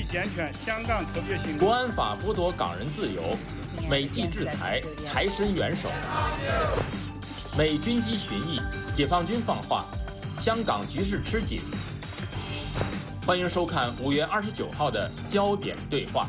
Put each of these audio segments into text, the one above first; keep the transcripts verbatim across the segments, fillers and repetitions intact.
力健全香港特别行政区。 国安法剥夺港人自由，美纪制裁，台参元首。美军机巡弋，解放军放话，香港局势吃紧。欢迎收看五月二十九号的焦点对话。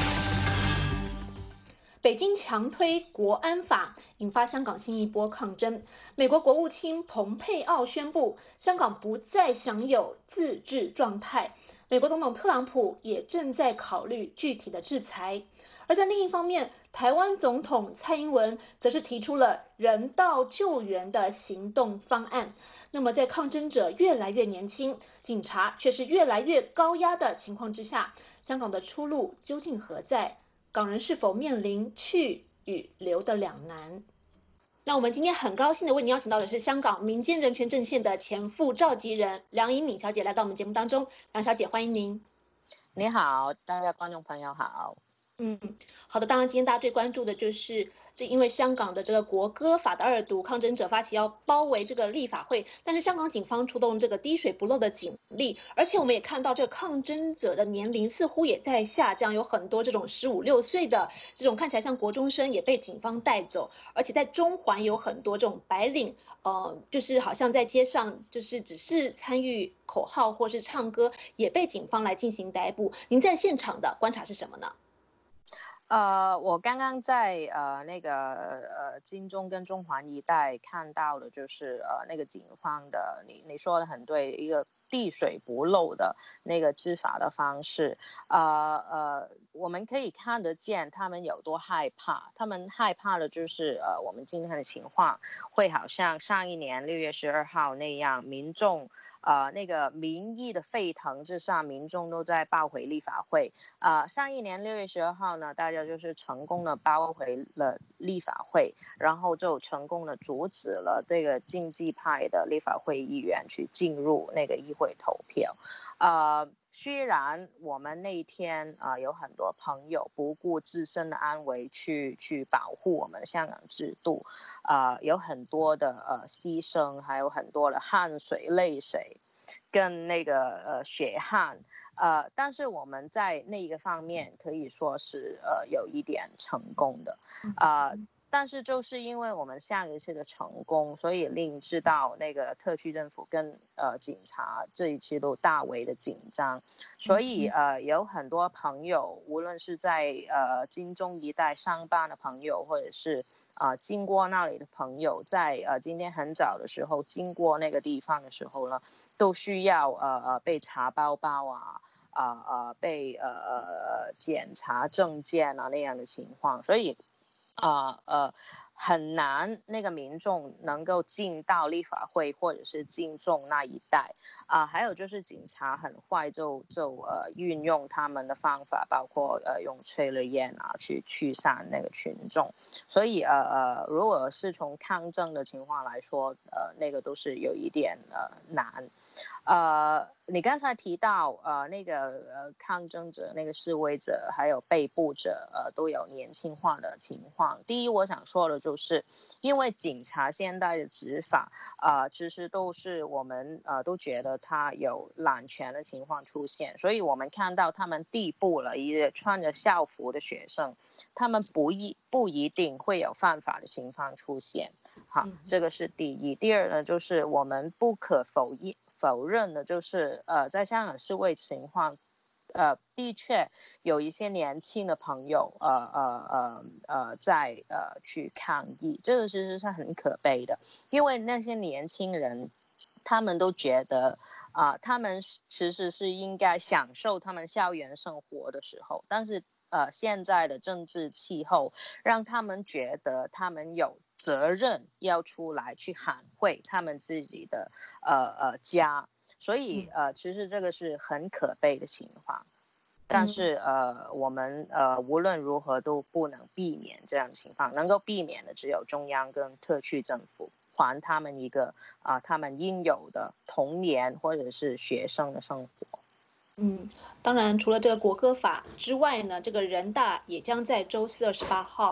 北京强推国安法，引发香港新一波抗争。美国国务卿蓬佩奥宣布，香港不再享有自治状态。美国总统特朗普也正在考虑具体的制裁。而在另一方面，台湾总统蔡英文则是提出了人道救援的行动方案。那么，在抗争者越来越年轻，警察却是越来越高压的情况之下，香港的出路究竟何在？港人是否面临去与留的两难？那我们今天很高兴的为您邀请到的是香港民间人权阵线的前副召集人梁颖敏小姐来到我们节目当中。梁小姐，欢迎您。 你好，大家观众朋友好。 嗯，好的。当然，今天大家最关注的就是，这因为香港的这个国歌法的二读，抗争者发起要包围这个立法会，但是香港警方出动这个滴水不漏的警力，而且我们也看到这个抗争者的年龄似乎也在下降，有很多这种十五六岁的这种看起来像国中生也被警方带走，而且在中环有很多这种白领，呃，就是好像在街上就是只是参与口号或是唱歌，也被警方来进行逮捕。您在现场的观察是什么呢？ 呃，我刚刚在呃那个呃金钟跟中环一带看到的，就是呃那个警方的，你你说的很对，一个滴水不漏的那个执法的方式，呃呃，我们可以看得见他们有多害怕，他们害怕的就是呃我们今天的情况会好像上一年六月十二号那样，民众。呃，那个民意的沸腾之下，民众都在抱回立法会。呃，上一年六月十二号呢，大家就是成功的抱回了立法会，然后就成功的阻止了这个经济派的立法会议员去进入那个议会投票。呃，虽然我们那一天啊、呃、有很多朋友不顾自身的安危去去保护我们香港制度，啊、呃、有很多的呃牺牲，还有很多的汗水泪水。跟那个呃血汗，呃，但是我们在那个方面可以说是呃有一点成功的，啊、呃，但是就是因为我们上一次的成功，所以令知道那个特区政府跟呃警察这一次都大为的紧张，所以呃有很多朋友，无论是在呃金钟一带上班的朋友，或者是啊、呃，经过那里的朋友在呃今天很早的时候经过那个地方的时候呢，都需要呃呃被查包包啊，啊、呃、呃被呃呃检查证件啊那样的情况，所以啊 呃, 呃很难那个民众能够进到立法会或者是进中那一带啊、呃，还有就是警察很快就就呃运用他们的方法，包括呃用催泪烟啊去驱散那个群众，所以呃呃如果是从抗争的情况来说，呃那个都是有一点呃难。呃，你刚才提到呃那个呃抗争者、那个示威者还有被捕者呃都有年轻化的情况。第一，我想说的就是，因为警察现在的执法啊、呃，其实都是我们呃都觉得他有滥权的情况出现，所以我们看到他们逮捕了一个穿着校服的学生，他们不一不一定会有犯法的情况出现。好，这个是第一。第二呢，就是我们不可否认。否认的就是，呃，在香港示威情况，呃，的确有一些年轻的朋友，呃呃呃呃，在呃去抗议，这个其实是很可悲的，因为那些年轻人，他们都觉得啊、呃，他们其实是应该享受他们校园生活的时候，但是呃，现在的政治气候让他们觉得他们有责任要出来去捍卫他们自己的呃呃家，所以呃，其实这个是很可悲的情况。但是呃，我们呃无论如何都不能避免这样的情况，能够避免的只有中央跟特区政府，还他们一个啊、呃、他们应有的童年或者是学生的生活。 嗯，当然，除了这个国歌法之外呢，这个人大也将在周四二十八号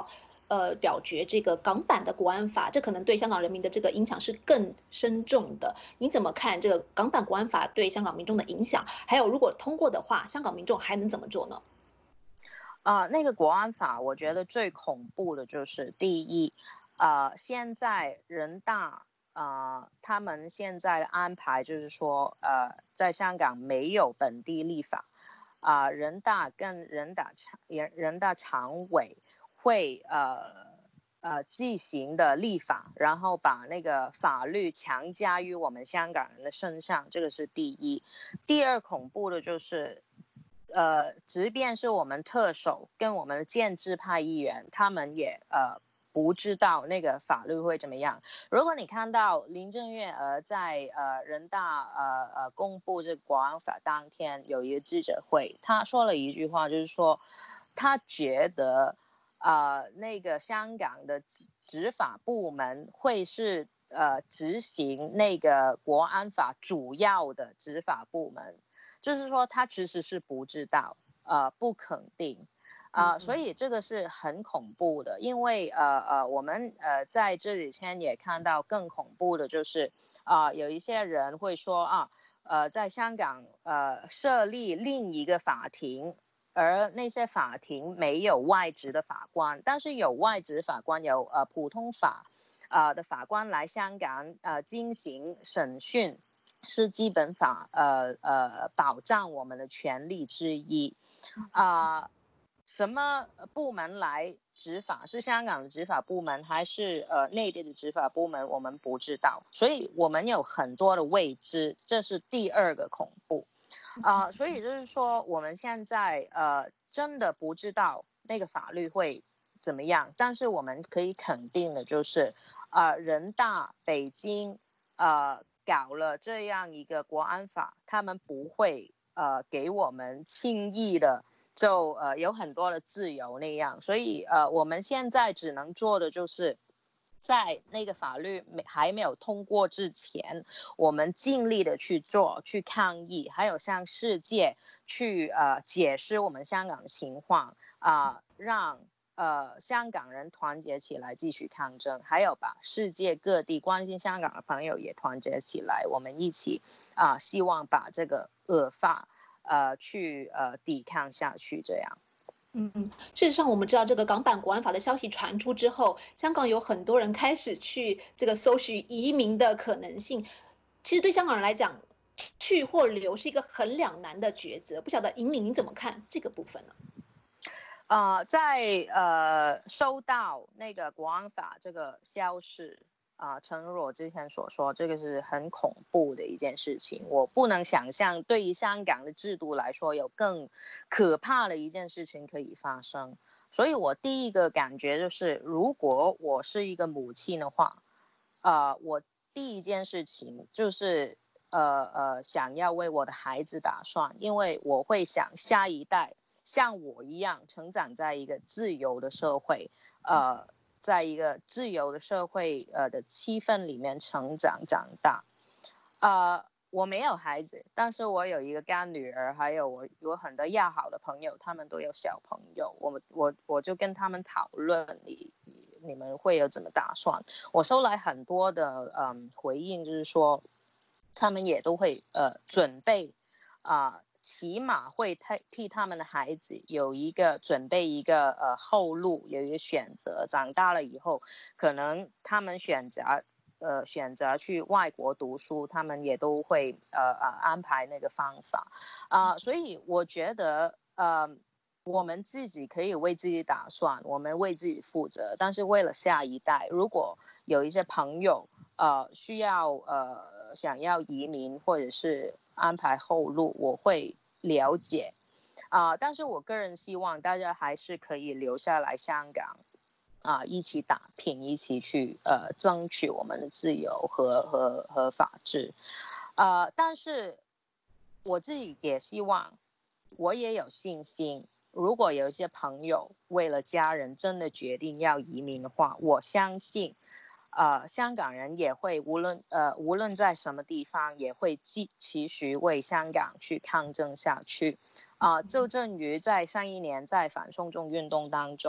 呃表决这个港版的国安法，这可能对香港人民的这个影响是更深重的。你怎么看这个港版国安法对香港民众的影响？还有，如果通过的话，香港民众还能怎么做呢？ 啊、呃，那个国安法，我觉得最恐怖的就是第一，呃，现在人大啊、呃，他们现在的安排就是说，呃，在香港没有本地立法，啊、呃，人大跟人大常人人大常委会呃呃进行的立法，然后把那个法律强加于我们香港人的身上，这个是第一。第二恐怖的就是。呃，即便是我们特首跟我们的建制派议员，他们也呃不知道那个法律会怎么样。如果你看到林郑月娥在呃人大呃呃公布这个国安法当天有一个记者会，他说了一句话，就是说他觉得呃那个香港的执法部门会是呃执行那个国安法主要的执法部门。就是说他其实是不知道，呃，不肯定，啊、呃，所以这个是很恐怖的，因为呃呃，我们呃在这几天也看到更恐怖的就是，啊、呃，有一些人会说啊，呃，在香港呃设立另一个法庭，而那些法庭没有外籍的法官，但是有外籍法官，有呃普通法，呃的法官来香港呃进行审讯。是基本法呃呃保障我们的权利之一，啊、呃，什么部门来执法？是香港的执法部门还是呃内地的执法部门？我们不知道，所以我们有很多的未知，这是第二个恐怖，啊、呃，所以就是说我们现在呃真的不知道那个法律会怎么样，但是我们可以肯定的就是，呃，人大北京呃。搞了这样一个国安法，他们不会呃给我们轻易的就呃有很多的自由那样，所以呃我们现在只能做的就是在那个法律没还没有通过之前，我们尽力的去做，去抗议，还有向世界去呃解释我们香港的情况啊、呃，让。呃，香港人团结起来继续抗争，还有把世界各地关心香港的朋友也团结起来，我们一起啊、呃，希望把这个恶法呃去呃抵抗下去，这样。 嗯嗯，事实上，我们知道这个港版国安法的消息传出之后，香港有很多人开始去这个搜寻移民的可能性。其实对香港人来讲，去或留是一个很两难的抉择。不晓得尹敏你怎么看这个部分呢？ 呃，在呃收到那个国安法这个消息啊、呃，诚如我之前所说，这个是很恐怖的一件事情。我不能想象，对于香港的制度来说，有更可怕的一件事情可以发生。所以我第一个感觉就是，如果我是一个母亲的话，呃，我第一件事情就是呃呃，想要为我的孩子打算，因为我会想下一代。像我一样成长在一个自由的社会，呃，在一个自由的社会呃的气氛里面成长长大，呃，我没有孩子，但是我有一个干女儿，还有我有很多要好的朋友，他们都有小朋友，我我我就跟他们讨论你你们会有怎么打算？我收来很多的嗯回应，就是说他们也都会呃准备啊。呃起码会替替他们的孩子有一个准备一个呃后路，有一个选择。长大了以后，可能他们选择呃选择去外国读书，他们也都会呃呃安排那个方法啊、呃。所以我觉得呃我们自己可以为自己打算，我们为自己负责，但是为了下一代，如果有一些朋友呃需要呃想要移民或者是安排后路，我会了解啊、呃，但是我个人希望大家还是可以留下来香港啊、呃，一起打拼，一起去呃争取我们的自由和和和法治，呃，但是我自己也希望，我也有信心。如果有一些朋友为了家人真的决定要移民的话，我相信，呃，香港人也会无论呃无论在什么地方，也会继继续为香港去抗争下去。啊、呃，就正如在上一年在反送中运动当中，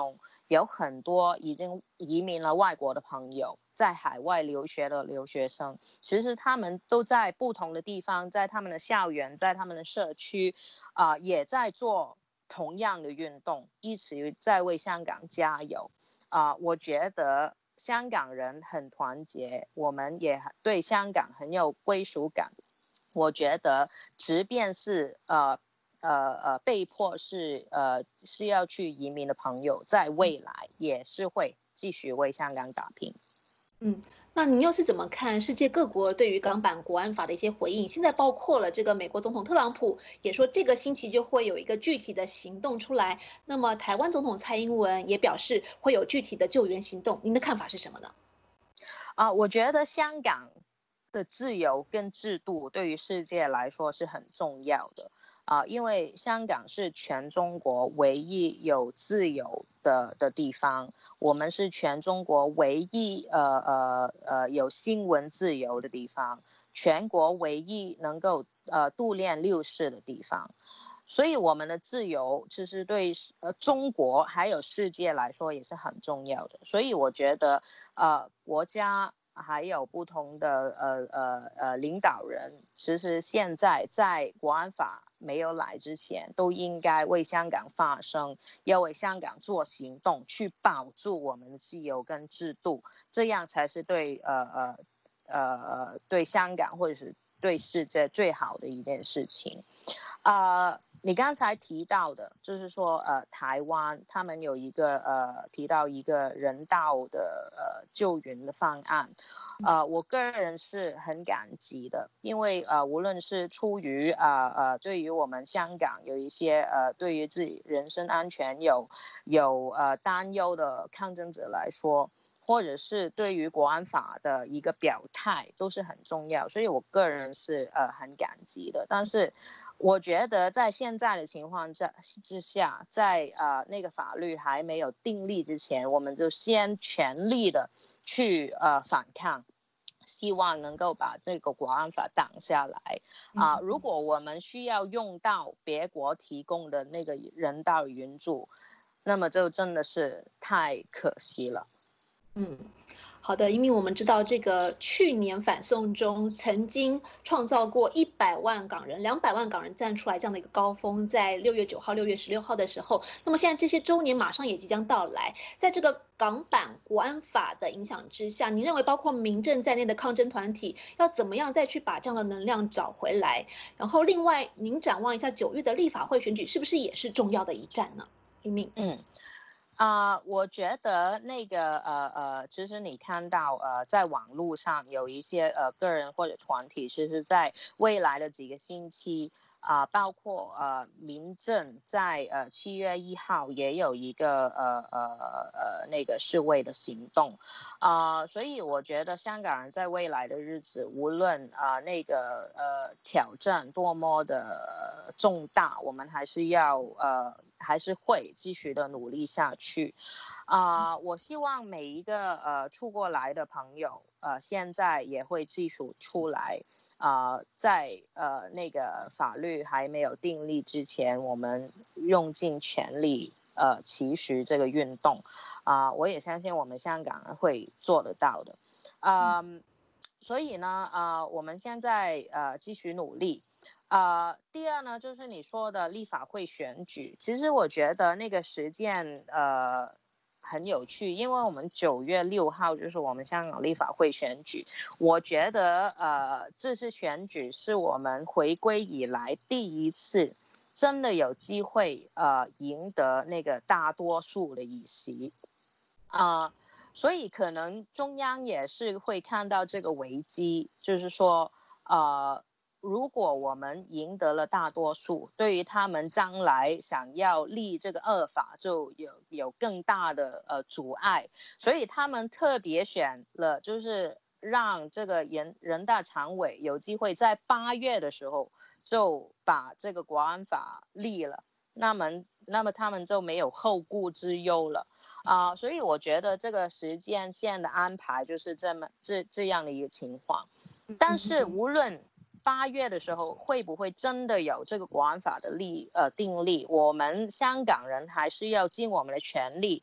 有很多已经移民了外国的朋友，在海外留学的留学生，其实他们都在不同的地方，在他们的校园，在他们的社区，啊、呃，也在做同样的运动，一起在为香港加油。啊、呃，我觉得香港人很团结，我们也对香港很有归属感。我觉得，即便是呃。呃呃，被迫是呃是要去移民的朋友，在未来也是会继续为香港打拼。 嗯，那您又是怎么看世界各国对于港版国安法的一些回应？现在包括了这个美国总统特朗普也说这个星期就会有一个具体的行动出来。那么台湾总统蔡英文也表示会有具体的救援行动。您的看法是什么呢？ 啊、呃，我觉得香港的自由跟制度对于世界来说是很重要的。啊、呃，因为香港是全中国唯一有自由的的地方，我们是全中国唯一呃呃呃有新闻自由的地方，全国唯一能够呃度练六四的地方，所以我们的自由其实对呃中国还有世界来说也是很重要的，所以我觉得呃国家。还有不同的呃呃呃领导人，其实现在在国安法没有来之前，都应该为香港发声，要为香港做行动，去保住我们的自由跟制度，这样才是对呃呃呃对香港或者是对世界最好的一件事情。呃，你刚才提到的，就是说，呃，台湾他们有一个呃提到一个人道的呃救援的方案，呃，我个人是很感激的，因为呃，无论是出于呃呃对于我们香港有一些呃对于自己人身安全有有呃担忧的抗争者来说。或者是对于国安法的一个表态都是很重要，所以我个人是呃很感激的。但是我觉得在现在的情况之下，在呃那个法律还没有订立之前，我们就先全力的去呃反抗，希望能够把这个国安法挡下来啊、呃。如果我们需要用到别国提供的那个人道援助，那么就真的是太可惜了。 嗯，好的，因为我们知道这个去年反送中曾经创造过一百万港人、两百万港人站出来这样的一个高峰，在六月九号、六月十六号的时候，那么现在这些周年马上也即将到来，在这个港版国安法的影响之下，你认为包括民政在内的抗争团体要怎么样再去把这样的能量找回来？然后另外，您展望一下九月的立法会选举，是不是也是重要的一战呢？一鸣， 嗯。啊、呃，我觉得那个呃呃，其实你看到呃，在网络上有一些呃个人或者团体，其实在未来的几个星期啊、呃，包括呃民政在呃七月一号也有一个呃呃呃那个示威的行动啊、呃，所以我觉得香港人在未来的日子，无论啊、呃、那个呃挑战多么的重大，我们还是要呃。还是会继续的努力下去，啊、呃，我希望每一个呃出过来的朋友，呃，现在也会继续出来，啊、呃，在呃那个法律还没有订立之前，我们用尽全力，呃，期许这个运动，啊、呃，我也相信我们香港人会做得到的，嗯、呃，所以呢，啊、呃，我们现在呃继续努力。呃，第二呢，就是你说的立法会选举，其实我觉得那个时间呃很有趣，因为我们九月六号就是我们香港立法会选举，我觉得呃这次选举是我们回归以来第一次真的有机会呃赢得那个大多数的议席啊、呃，所以可能中央也是会看到这个危机，就是说呃。如果我们赢得了大多数，对于他们将来想要立这个恶法就有有更大的呃阻碍，所以他们特别选了，就是让这个人人大常委有机会在八月的时候就把这个国安法立了，那么那么他们就没有后顾之忧了啊、呃，所以我觉得这个时间线的安排就是这么这这样的一个情况，但是无论八月的时候会不会真的有这个国安法的立呃定立？我们香港人还是要尽我们的全力，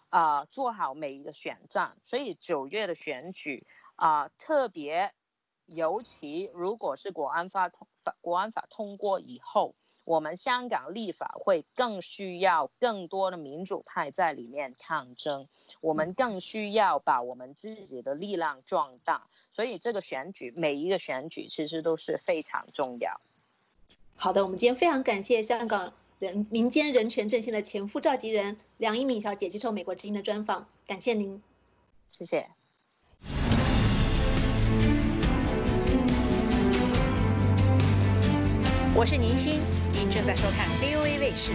啊、呃、做好每一个选战。所以九月的选举啊、呃，特别尤其如果是国安法通国安法通过以后，我们香港立法会更需要更多的民主派在里面抗争，我们更需要把我们自己的力量壮大。所以这个选举，每一个选举其实都是非常重要。 好的，我们今天非常感谢香港人民间人权阵线的前副召集人梁一敏小姐接受美国之音的专访，感谢您， 谢谢。 我是宁欣，您正在收看 V O A 卫视。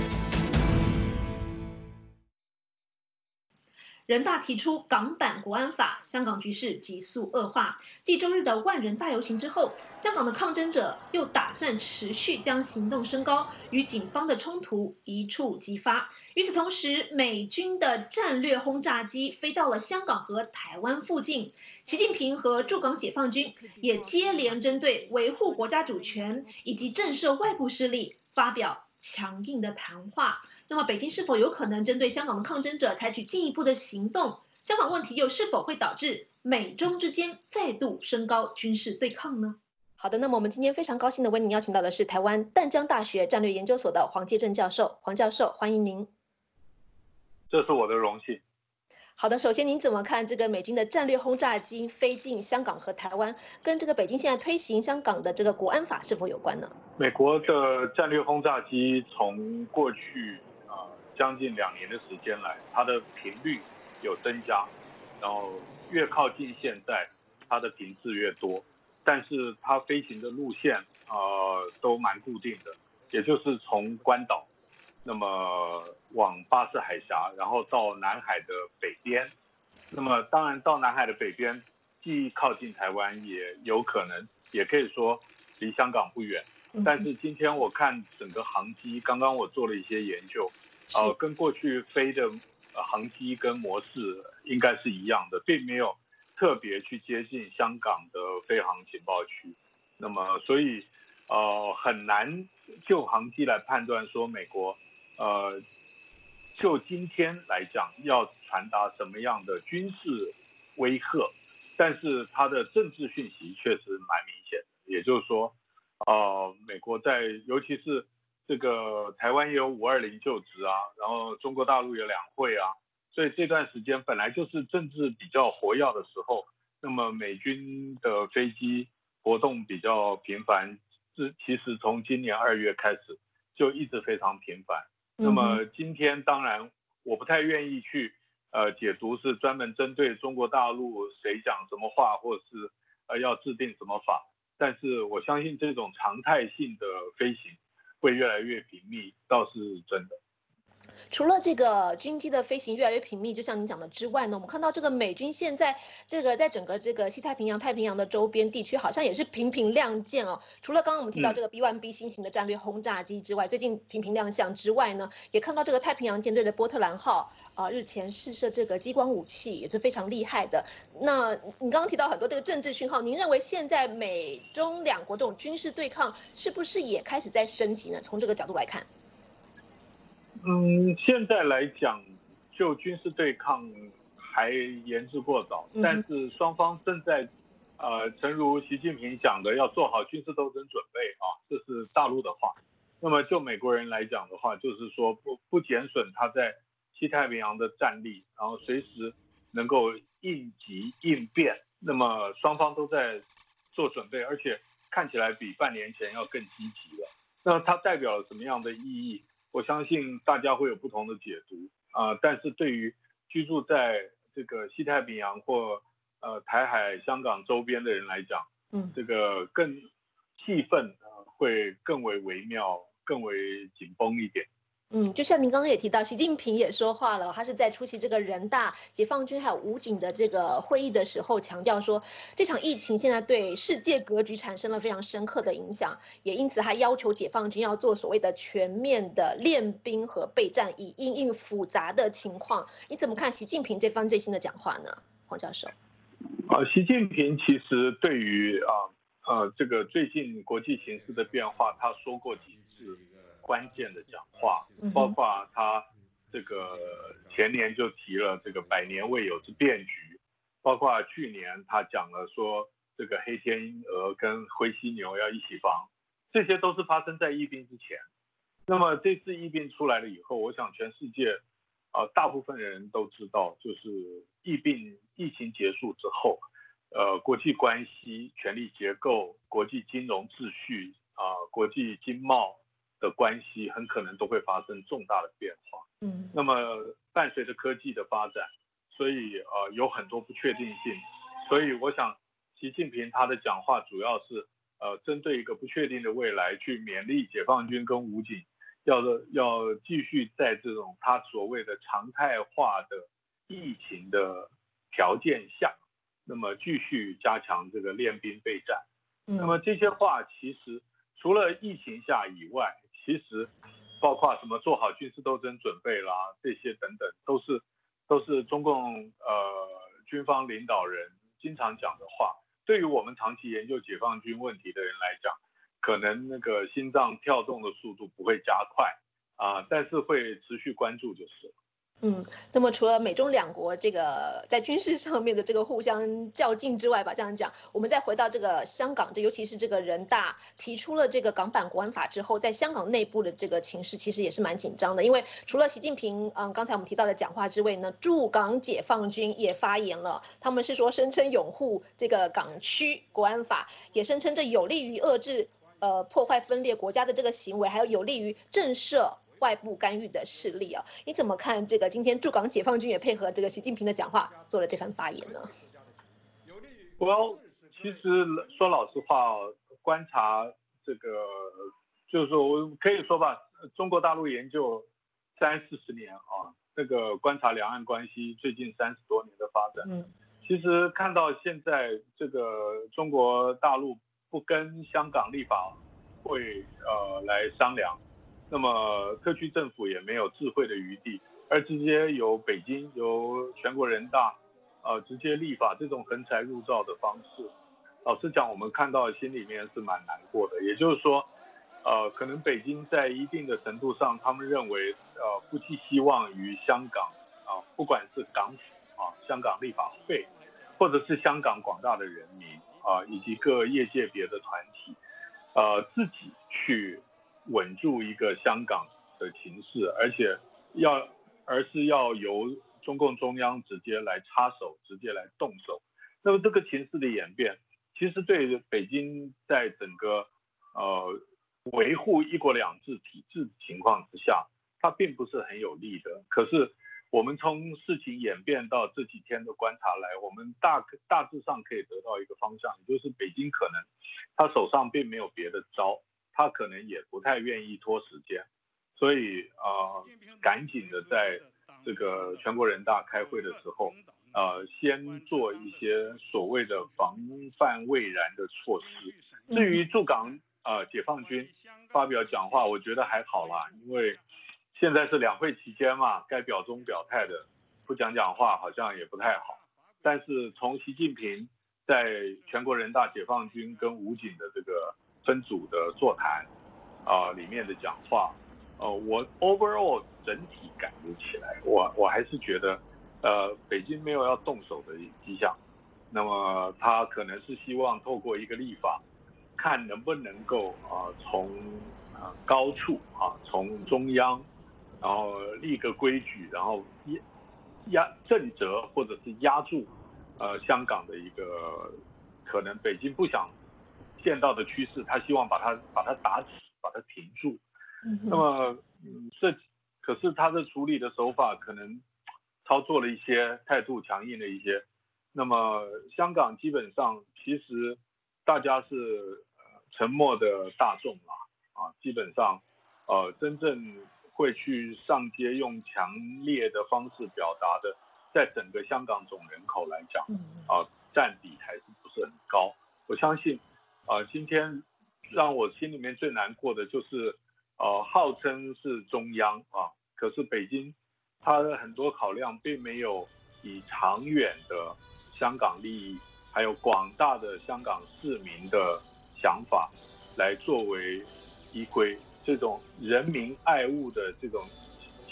人大提出港版国安法，香港局势急速恶化。继周日的万人大游行之后，香港的抗争者又打算持续将行动升高，与警方的冲突一触即发。与此同时，美军的战略轰炸机飞到了香港和台湾附近。习近平和驻港解放军也接连针对维护国家主权以及震慑外部势力发表强硬的谈话。那么北京是否有可能针对香港的抗争者采取进一步的行动？香港问题又是否会导致美中之间再度升高军事对抗呢？好的，那么我们今天非常高兴的为您邀请到的是台湾淡江大学战略研究所的黄介正教授。黄教授，欢迎您。 这是我的荣幸。 好的，首先您怎么看这个美军的战略轰炸机飞进香港和台湾，跟这个北京现在推行香港的这个国安法是否有关呢？ 美国的战略轰炸机从过去啊、呃、将近两年的时间来，它的频率有增加，然后越靠近现在，它的频次越多，但是它飞行的路线呃都蛮固定的，也就是从关岛，那么往巴士海峡，然后到南海的北边。那么当然到南海的北边，既靠近台湾，也有可能，也可以说离香港不远。但是今天我看整个航机，刚刚我做了一些研究，呃，跟过去飞的航机跟模式应该是一样的，并没有特别去接近香港的飞航情报区。那么所以呃很难就航机来判断说美国呃就今天来讲要传达什么样的军事威吓，但是它的政治讯息确实蛮明显的，也就是说呃美国在尤其是这个台湾也有五二零就职啊，然后中国大陆有两会啊，所以这段时间本来就是政治比较活跃的时候，那么美军的飞机活动比较频繁，其实从今年二月开始就一直非常频繁。那么今天当然我不太愿意去呃解读是专门针对中国大陆谁讲什么话，或是呃要制定什么法，但是我相信这种常态性的飞行会越来越频密，倒是真的。 除了这个军机的飞行越来越频密，就像您讲的之外呢，我们看到这个美军现在这个在整个这个西太平洋、太平洋的周边地区，好像也是频频亮剑哦。除了刚刚我们提到这个 B 一 B 新型的战略轰炸机之外，嗯、最近频频亮相之外呢，也看到这个太平洋舰队的波特兰号啊、呃，日前试射这个激光武器，也是非常厉害的。那你刚刚提到很多这个政治讯号，您认为现在美中两国这种军事对抗是不是也开始在升级呢？从这个角度来看。 嗯，现在来讲，就军事对抗还言之过早，嗯、但是双方正在，呃，诚如习近平讲的，要做好军事斗争准备啊，这是大陆的话。那么就美国人来讲的话，就是说不不减损他在西太平洋的战力，然后随时能够应急应变。那么双方都在做准备，而且看起来比半年前要更积极了。那它代表了什么样的意义？我相信大家会有不同的解读啊、呃，但是对于居住在这个西太平洋或呃台海、香港周边的人来讲，嗯，这个更气氛呃会更为微妙、更为紧绷一点。 嗯，就像您刚刚也提到，习近平也说话了，他是在出席这个人大、解放军还有武警的这个会议的时候，强调说，这场疫情现在对世界格局产生了非常深刻的影响，也因此他要求解放军要做所谓的全面的练兵和备战，以因应复杂的情况。你怎么看习近平这番最新的讲话呢，黄教授？ 呃，习近平其实对于啊 呃, 呃这个最近国际形势的变化，他说过几次关键的讲话，包括他这个前年就提了这个百年未有之变局，包括去年他讲了说这个黑天鹅跟灰犀牛要一起防，这些都是发生在疫病之前。那么这次疫病出来了以后，我想全世界呃大部分人都知道，就是疫病疫情结束之后，呃国际关系、权力结构、国际金融秩序啊、呃、国际经贸的关系很可能都会发生重大的变化。 嗯， 那么伴随着科技的发展，所以呃有很多不确定性，所以我想习近平他的讲话主要是呃针对一个不确定的未来去勉励解放军跟武警，要要继续在这种他所谓的常态化的疫情的条件下，那么继续加强这个练兵备战。那么这些话其实除了疫情下以外，其实包括什么做好军事斗争准备啦，这些等等，都是都是中共呃军方领导人经常讲的话。对于我们长期研究解放军问题的人来讲，可能那个心脏跳动的速度不会加快啊、呃，但是会持续关注就是了。 嗯，那么除了美中两国这个在军事上面的这个互相较劲之外吧，这样讲，我们再回到这个香港，这尤其是这个人大提出了这个港版国安法之后，在香港内部的这个情势其实也是蛮紧张的，因为除了习近平，嗯，刚才我们提到的讲话之外呢，驻港解放军也发言了，他们是说声称拥护这个港区国安法，也声称这有利于遏制呃破坏分裂国家的这个行为，还有有利于震慑外部干预的势力啊，你怎么看这个？今天驻港解放军也配合这个习近平的讲话做了这番发言呢？ 我其实说老实话，观察这个就是说我可以说吧，中国大陆研究三四十年啊，这个观察两岸关系最近三十多年的发展，嗯，其实看到现在这个中国大陆不跟香港立法会呃来商量。那么特区政府也没有智慧的余地，而直接由北京由全国人大呃直接立法这种横财入灶的方式，老实讲我们看到心里面是蛮难过的。也就是说呃可能北京在一定的程度上，他们认为呃不寄希望于香港啊、呃，不管是港府啊、香港立法会，或者是香港广大的人民啊、呃、以及各业界别的团体呃自己去稳住一个香港的情势，而且要，而是要由中共中央直接来插手，直接来动手。那么这个情势的演变，其实对北京在整个呃维护一国两制体制情况之下，它并不是很有利的。可是我们从事情演变到这几天的观察来，我们大大致上可以得到一个方向，也就是北京可能他手上并没有别的招。他可能也不太愿意拖时间，所以呃，赶紧的在这个全国人大开会的时候，呃，先做一些所谓的防范未然的措施。至于驻港呃解放军发表讲话，我觉得还好啦，因为现在是两会期间嘛，该表忠表态的不讲讲话好像也不太好。但是从习近平在全国人大解放军跟武警的这个分组的座谈啊、呃、里面的讲话，呃，我 overall 整体感觉起来，我我还是觉得，呃，北京没有要动手的迹象。那么他可能是希望透过一个立法，看能不能够啊、呃、从啊、呃、高处啊从中央，然后立个规矩，然后压压震慑或者是压住呃香港的一个可能北京不想见到的趋势，他希望把它把它打死，把它停住。嗯、那么，嗯，这可是他的处理的手法可能操作了一些，态度强硬了一些。那么香港基本上其实大家是呃沉默的大众啦，啊，基本上呃真正会去上街用强烈的方式表达的，在整个香港总人口来讲，啊，占比还是不是很高。我相信。啊、呃，今天让我心里面最难过的就是，呃，号称是中央啊，可是北京它的很多考量并没有以长远的香港利益，还有广大的香港市民的想法来作为依归，这种人民爱物的这种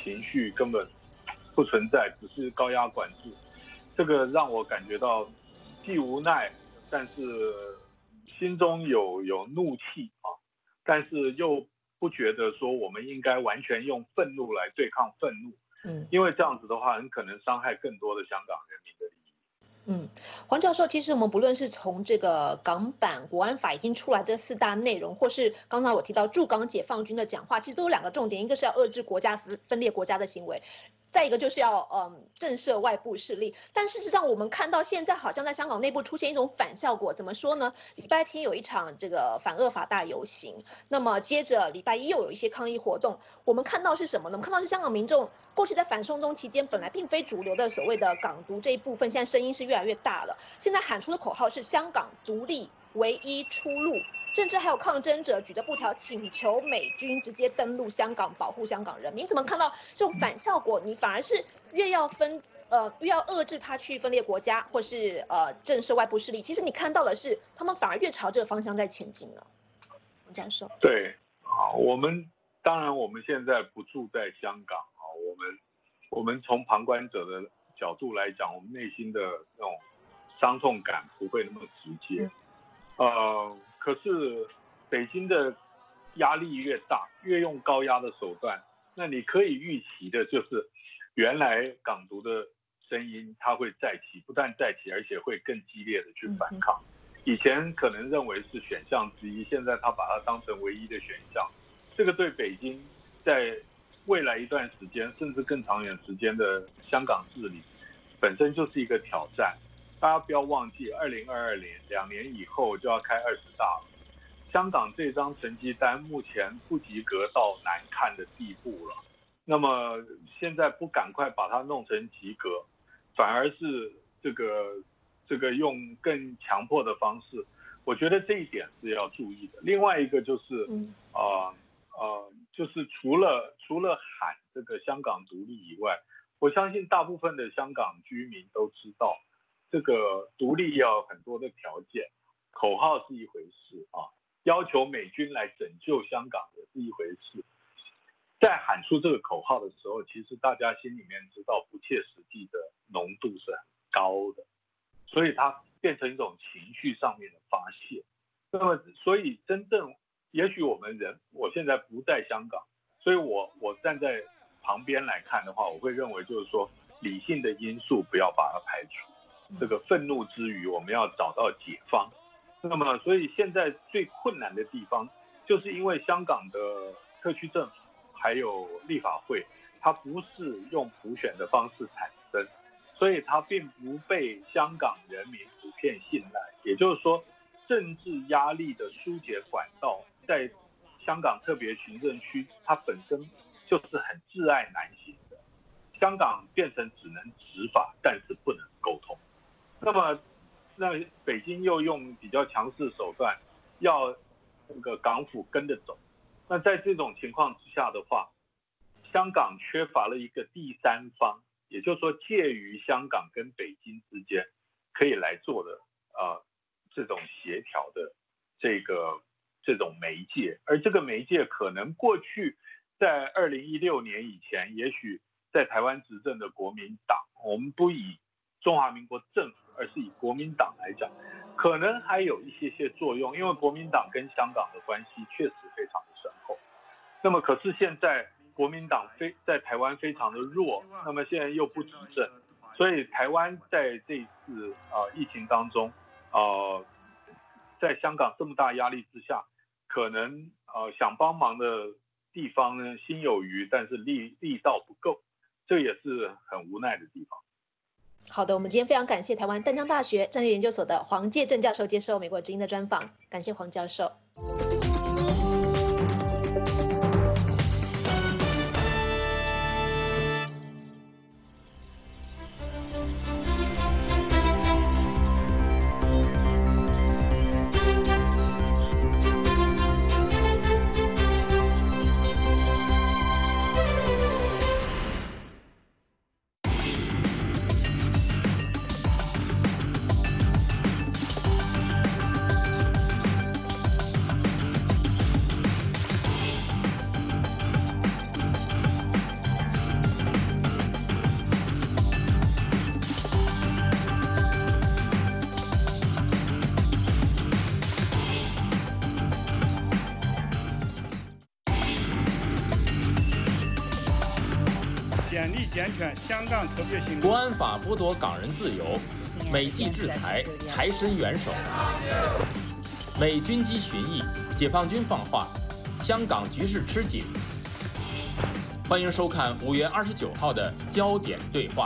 情绪根本不存在，只是高压管制，这个让我感觉到既无奈，但是心中有有怒气啊，但是又不觉得说我们应该完全用愤怒来对抗愤怒，嗯，因为这样子的话，很可能伤害更多的香港人民的利益。 嗯，黄教授，其实我们不论是从这个港版国安法已经出来这四大内容，或是刚才我提到驻港解放军的讲话，其实都有两个重点，一个是要遏制国家分分裂国家的行为，再一个就是要嗯震慑外部势力。但事实上，我们看到现在好像在香港内部出现一种反效果，怎么说呢？礼拜天有一场这个反恶法大游行，那么接着礼拜一又有一些抗议活动。我们看到是什么呢？我们看到是香港民众过去在反送中期间本来并非主流的所谓的港独这一部分，现在声音是越来越大了。现在喊出的口号是香港独立唯一出路。甚至还有抗争者举着布条请求美军直接登陆香港，保护香港人民。你怎么看到这种反效果？你反而是越要分呃越要遏制他去分裂国家，或是呃震慑外部势力。其实你看到的是，他们反而越朝这个方向在前进了。王教授， 对啊，我们当然我们现在不住在香港啊，我们我们从旁观者的角度来讲，我们内心的那种伤痛感不会那么直接，嗯、呃。可是北京的压力越大，越用高压的手段，那你可以预期的就是，原来港独的声音它会再起，不但再起，而且会更激烈的去反抗。以前可能认为是选项之一，现在他把它当成唯一的选项。这个对北京在未来一段时间，甚至更长远时间的香港治理，本身就是一个挑战。大家不要忘记，二零二二年两年以后就要开二十大了。香港这张成绩单目前不及格到难看的地步了。那么现在不赶快把它弄成及格，反而是这个这个用更强迫的方式，我觉得这一点是要注意的。另外一个就是，呃呃，就是除了除了喊这个香港独立以外，我相信大部分的香港居民都知道。这个独立要有很多的条件，口号是一回事啊，要求美军来拯救香港也是一回事。在喊出这个口号的时候，其实大家心里面知道不切实际的浓度是很高的，所以它变成一种情绪上面的发泄。那么，所以真正，也许我们人，我现在不在香港，所以我我站在旁边来看的话，我会认为就是说，理性的因素不要把它排除。这个愤怒之余，我们要找到解方。那么，所以现在最困难的地方，就是因为香港的特区政府还有立法会，它不是用普选的方式产生，所以它并不被香港人民普遍信赖。也就是说，政治压力的疏解管道，在香港特别行政区，它本身就是很窒碍难行的。香港变成只能执法，但是不能沟通。那么，那北京又用比较强势手段，要那个港府跟着走。那在这种情况之下的话，香港缺乏了一个第三方，也就是说介于香港跟北京之间可以来做的呃这种协调的这个这种媒介。而这个媒介可能过去在二零一六年以前，也许在台湾执政的国民党，我们不以中华民国政府，而是以国民党来讲，可能还有一些些作用，因为国民党跟香港的关系确实非常的深厚。那么，可是现在国民党非在台湾非常的弱，那么现在又不执政，所以台湾在这一次呃疫情当中，呃，在香港这么大压力之下，可能呃想帮忙的地方呢心有余，但是力力道不够，这也是很无奈的地方。 好的，我们今天非常感谢台湾淡江大学战略研究所的黄介正教授接受美国之音的专访，感谢黄教授。 勉励健全香港特别行政区国安法剥夺港人自由，美纪制裁，台参元首。美军机巡弋，解放军放话，香港局势吃紧。欢迎收看五月二十九号的焦点对话。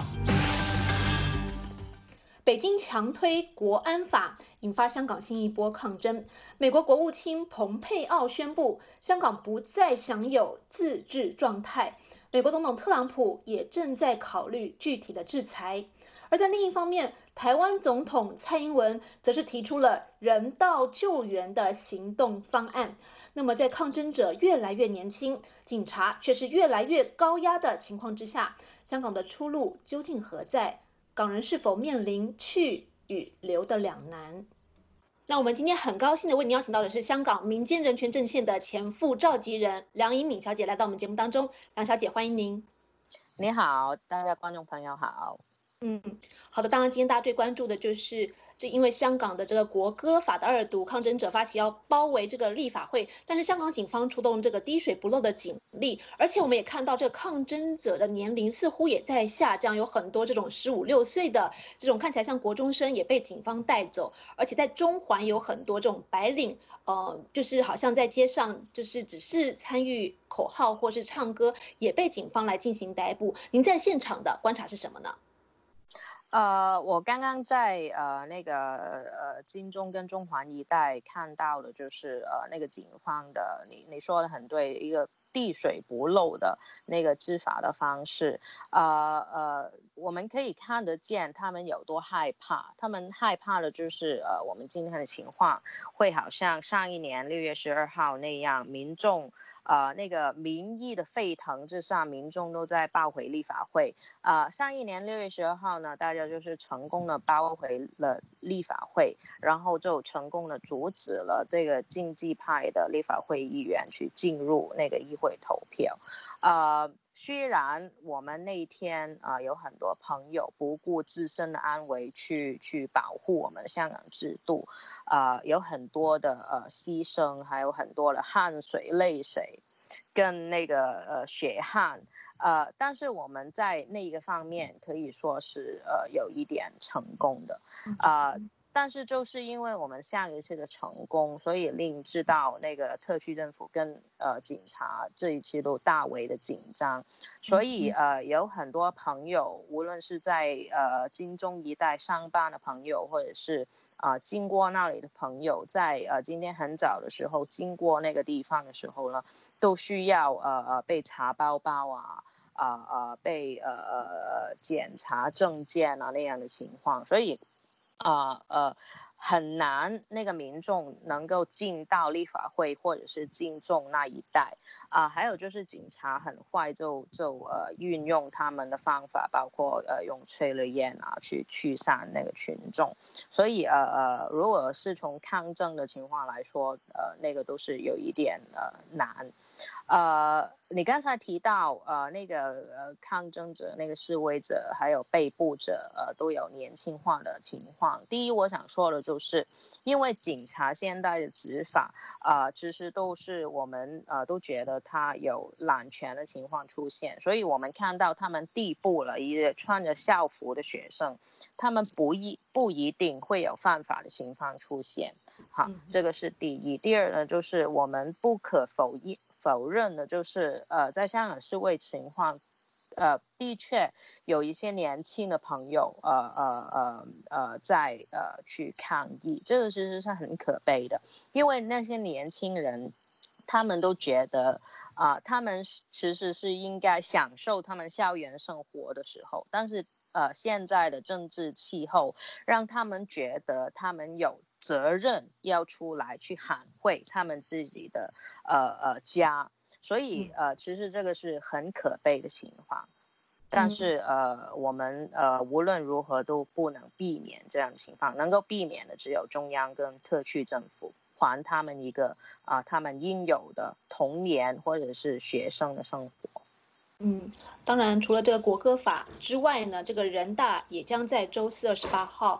北京强推国安法，引发香港新一波抗争。美国国务卿蓬佩奥宣布，香港不再享有自治状态。美国总统特朗普也正在考虑具体的制裁。而在另一方面，台湾总统蔡英文则是提出了人道救援的行动方案。那么，在抗争者越来越年轻，警察却是越来越高压的情况之下，香港的出路究竟何在？港人是否面临去与留的两难？那我们今天很高兴的为您邀请到的是香港民间人权阵线的前副召集人梁颖敏小姐来到我们节目当中。梁小姐，欢迎您。 你好，大家观众朋友好。 嗯，好的。当然，今天大家最关注的就是，这因为香港的这个国歌法的二读，抗争者发起要包围这个立法会，但是香港警方出动这个滴水不漏的警力，而且我们也看到这个抗争者的年龄似乎也在下降，有很多这种十五六岁的这种看起来像国中生也被警方带走，而且在中环有很多这种白领，呃，就是好像在街上就是只是参与口号或是唱歌，也被警方来进行逮捕。您在现场的观察是什么呢？ 呃，我刚刚在呃那个呃金钟跟中环一带看到的，就是呃那个警方的，你你说的很对，一个滴水不漏的那个执法的方式，呃呃，我们可以看得见他们有多害怕，他们害怕的就是呃我们今天的情况会好像上一年六月十二号那样，民众。呃，那个民意的沸腾之上，民众都在抱回立法会。呃，上一年六月十二号呢，大家就是成功的抱回了立法会，然后就成功的阻止了这个经济派的立法会议员去进入那个议会投票。呃，虽然我们那一天啊、呃、有很多朋友不顾自身的安危去去保护我们香港制度，啊、呃、有很多的呃牺牲，还有很多的汗水、泪水。跟那个呃血汗，呃，但是我们在那个方面可以说是呃有一点成功的，啊、呃，但是就是因为我们上一次的成功，所以令知道那个特区政府跟呃警察这一次都大为的紧张，所以呃有很多朋友，无论是在呃金钟一带上班的朋友，或者是啊、呃，经过那里的朋友在，在呃今天很早的时候经过那个地方的时候呢，都需要呃呃被查包包啊，啊、呃、啊、呃、被呃呃检查证件啊那样的情况，所以啊 呃, 呃很难那个民众能够进到立法会或者是金钟那一带啊、呃，还有就是警察很快就就呃运用他们的方法，包括呃用催泪烟啊去驱散那个群众，所以呃呃如果是从抗争的情况来说，呃那个都是有一点呃难。呃，你刚才提到呃那个呃抗争者、那个示威者还有被捕者呃都有年轻化的情况。第一，我想说的就是，因为警察现在的执法啊、呃，其实都是我们呃都觉得他有滥权的情况出现，所以我们看到他们逮捕了一个穿着校服的学生，他们不一不一定会有犯法的情况出现。好，这个是第一。第二呢，就是我们不可否认。否认的就是，呃，在香港示威情况，呃，的确有一些年轻的朋友，呃呃呃呃，在呃去抗议，这个其实是很可悲的，因为那些年轻人，他们都觉得啊、呃，他们其实是应该享受他们校园生活的时候，但是呃，现在的政治气候让他们觉得他们有责任要出来去捍卫他们自己的呃呃家，所以呃其实这个是很可悲的情况，但是呃我们呃无论如何都不能避免这样的情况，能够避免的只有中央跟特区政府，还他们一个啊、呃、他们应有的童年或者是学生的生活。 嗯，当然，除了这个国歌法之外呢，这个人大也将在周四二十八号，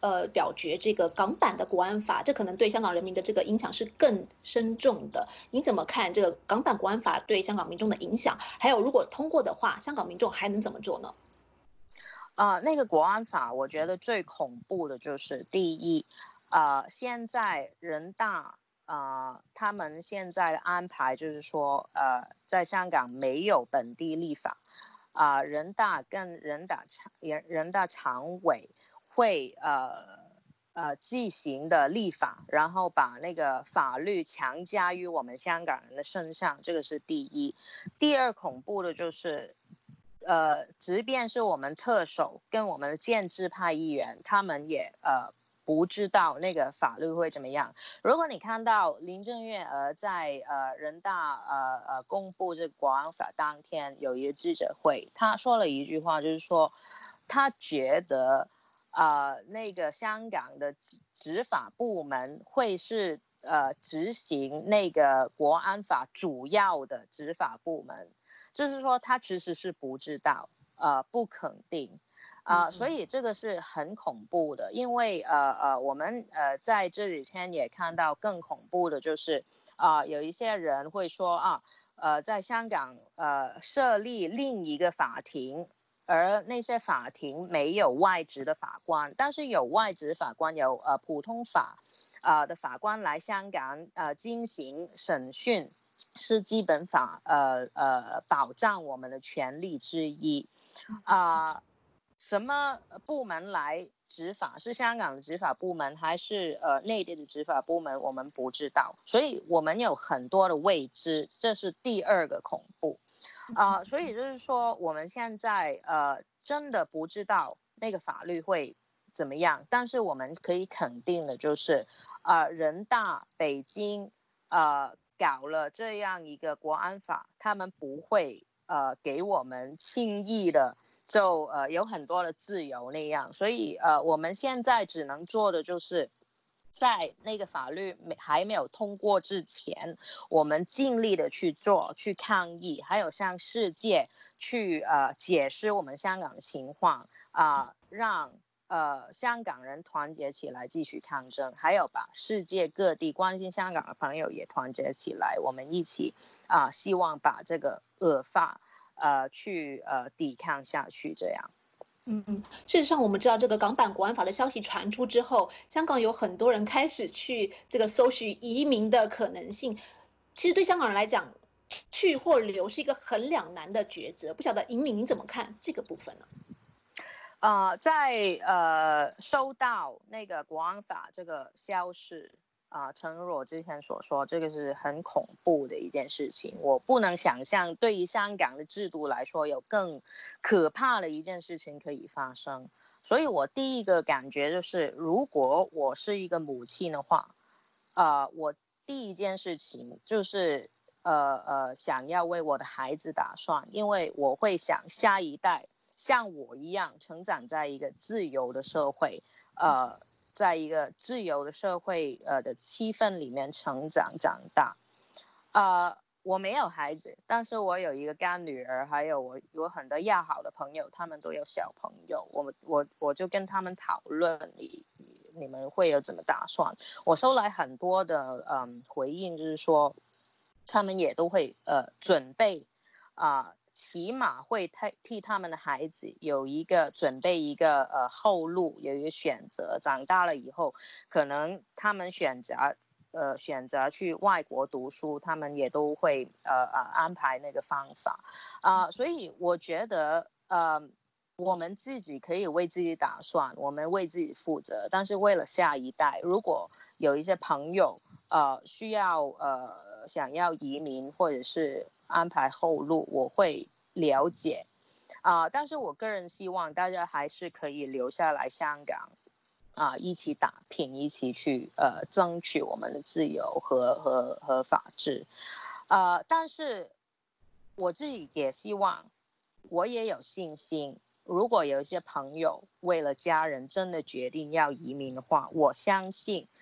呃表决这个港版的国安法，这可能对香港人民的这个影响是更深重的。你怎么看这个港版国安法对香港民众的影响？还有，如果通过的话，香港民众还能怎么做呢？ 呃，那个国安法，我觉得最恐怖的就是第一，呃，现在人大呃，他们现在的安排就是说，呃，在香港没有本地立法，啊、呃，人大跟人大常人人大常委会呃呃进行的立法，然后把那个法律强加于我们香港人的身上，这个是第一。第二恐怖的就是。呃，即便是我们特首跟我们的建制派议员，他们也呃不知道那个法律会怎么样。如果你看到林郑月娥在呃人大呃呃公布这个国安法当天有一个记者会，他说了一句话，就是说他觉得呃那个香港的执法部门会是呃执行那个国安法主要的执法部门。就是说，他其实是不知道，呃，不肯定，啊、呃，所以这个是很恐怖的，因为呃呃，我们呃在这几天也看到更恐怖的就是，啊、呃，有一些人会说啊，呃，在香港呃设立另一个法庭，而那些法庭没有外籍的法官，但是有外籍法官，有呃普通法，呃的法官来香港呃进行审讯。是基本法呃呃保障我们的权利之一，啊、呃，什么部门来执法？是香港的执法部门还是呃内地的执法部门？我们不知道，所以我们有很多的未知，这是第二个恐怖，啊、呃，所以就是说我们现在呃真的不知道那个法律会怎么样，但是我们可以肯定的就是，呃，人大北京呃。搞了这样一个国安法，他们不会呃给我们轻易的就呃有很多的自由那样，所以呃我们现在只能做的就是在那个法律没还没有通过之前，我们尽力的去做，去抗议，还有向世界去呃解释我们香港的情况啊、呃，让。呃，香港人团结起来继续抗争，还有把世界各地关心香港的朋友也团结起来，我们一起啊、呃，希望把这个恶法呃去呃抵抗下去，这样。 嗯嗯，事实上，我们知道这个港版国安法的消息传出之后，香港有很多人开始去这个搜寻移民的可能性。其实对香港人来讲，去或留是一个很两难的抉择。不晓得尹敏您怎么看这个部分呢？ 呃，在呃收到那个国安法这个消息啊、呃，诚如我之前所说，这个是很恐怖的一件事情。我不能想象，对于香港的制度来说，有更可怕的一件事情可以发生。所以我第一个感觉就是，如果我是一个母亲的话，呃，我第一件事情就是呃呃，想要为我的孩子打算，因为我会想下一代。像我一样成长在一个自由的社会，呃，在一个自由的社会呃的气氛里面成长长大，呃，我没有孩子，但是我有一个干女儿，还有我有很多要好的朋友，他们都有小朋友，我我我就跟他们讨论你你们会有怎么打算？我收来很多的嗯回应，就是说他们也都会呃准备啊。呃起码会替替他们的孩子有一个准备一个呃后路，有一个选择。长大了以后，可能他们选择呃选择去外国读书，他们也都会呃呃安排那个方法啊、呃。所以我觉得呃我们自己可以为自己打算，我们为自己负责。但是为了下一代，如果有一些朋友呃需要呃想要移民或者是安排后路，我会了解啊、呃，但是我个人希望大家还是可以留下来香港啊、呃，一起打拼，一起去呃争取我们的自由和和和法治啊、呃。但是我自己也希望，我也有信心，如果有一些朋友为了家人真的决定要移民的话，我相信